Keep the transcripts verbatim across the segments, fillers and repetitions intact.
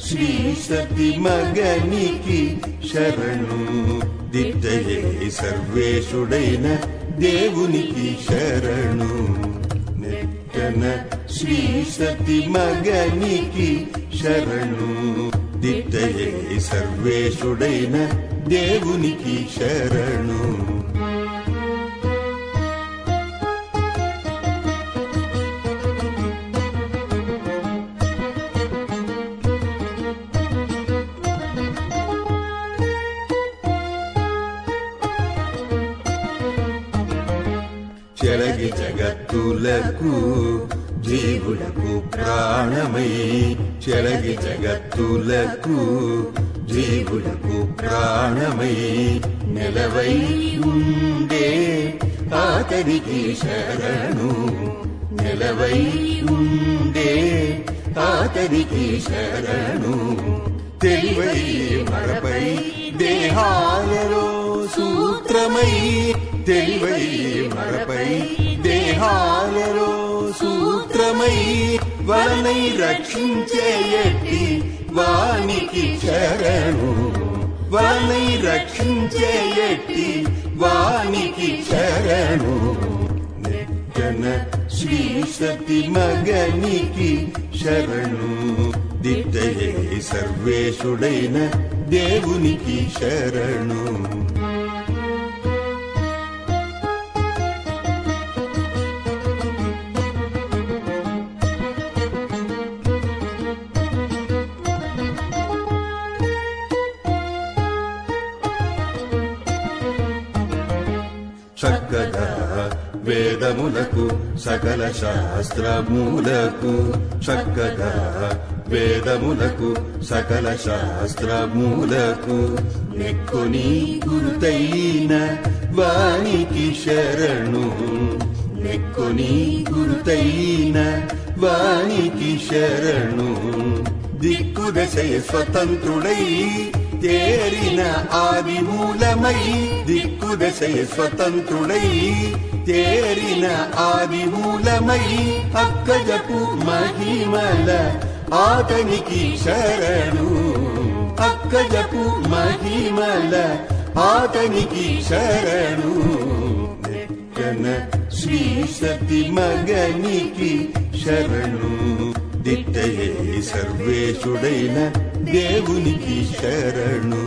శ్రీ సతి మగనికి శరణు దిట్టయే సర్వేశుడైన దేవునికి శరణు నెట్టన శ్రీ సతి మగనికి శరణు దిట్టయే సర్వేశుడైన దేవునికి శరణు చెరగి జగత్తులకు జీవులకు ప్రాణమై చెరగి జగత్తులకు జీవులకు ప్రాణమై నెలవై ఉండే ఆతనికి శరణు నెలవై ఉండే ఆతనికి శరణు తెలివై మరపై దేహాలలో సూత్రమై తెలివై మరపై దేహాలలో సూత్రమై వలనై రక్షించేయటి వానికి శరణు వలనై రక్షించేయటి వానికి శరణు నెట్టన శ్రీ సతి మగనికి శరణు దిట్టయే సర్వేశుడైన దేవునికి శరణు చక్కగా వేదములకు సకల శాస్త్రములకు చక్కగా వేదములకు సకల శాస్త్రములకు నెక్కుని గురుతైన వానికి శరణు నెక్కుని గురుతైన వానికి శరణు దిక్కుదశయ స్వతంత్రుడై తేరిన ఆది మూలమై దిక్కుదశయ స్వతంత్రుడై తేరిన ఆది మూలమై అక్కజపు మహిమల ఆతనికి శరణు అక్కజపు మహిమల ఆతనికి శరణు నెట్టన శ్రీ సతి మగనికి శరణు దిట్టయే సర్వేశుడైన దేవునికి శరణు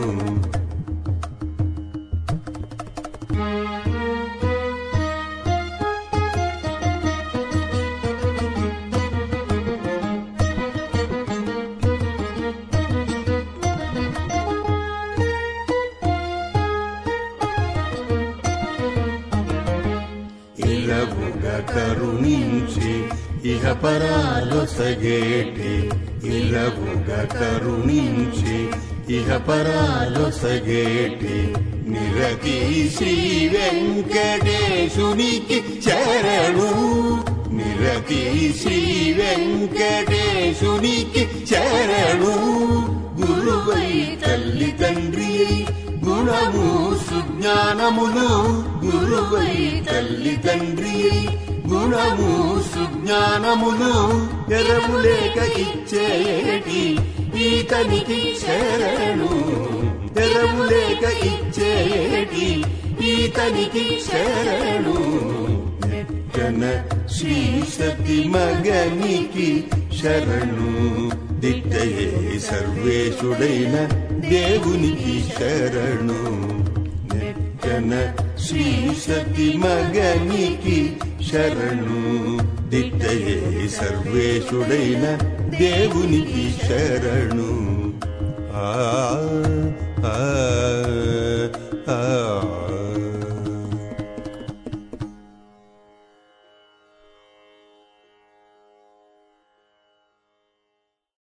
ఇలవుగా కరుణించి ఇహ పరాలొసగేటి ఇలవుగా కరుణించి ఇహ పరాలొసగేటి నిరతి శ్రీ వెంకటేశునికి శరణు నిరతి శ్రీ వెంకటేశునికి శరణు గురువై తల్లి తండ్రి గుణము సుజ్ఞానములు గురువై తల్లి తండ్రి గుణము సుజ్ఞానములు ఎరవులేక ఇచ్చేటి ఈతనికి శరణు ఎరవులేక ఇచ్చేటి ఈతనికి శరణు నెట్టన శ్రీ సతి మగనికి శరణు దిట్టయే సర్వేశుడైన దేవునికి శరణు నెట్టన శ్రీ సతి మగనికి శరణు దిట్టయే సర్వేశుడైన దేవునికి శరణు ఆ ఆ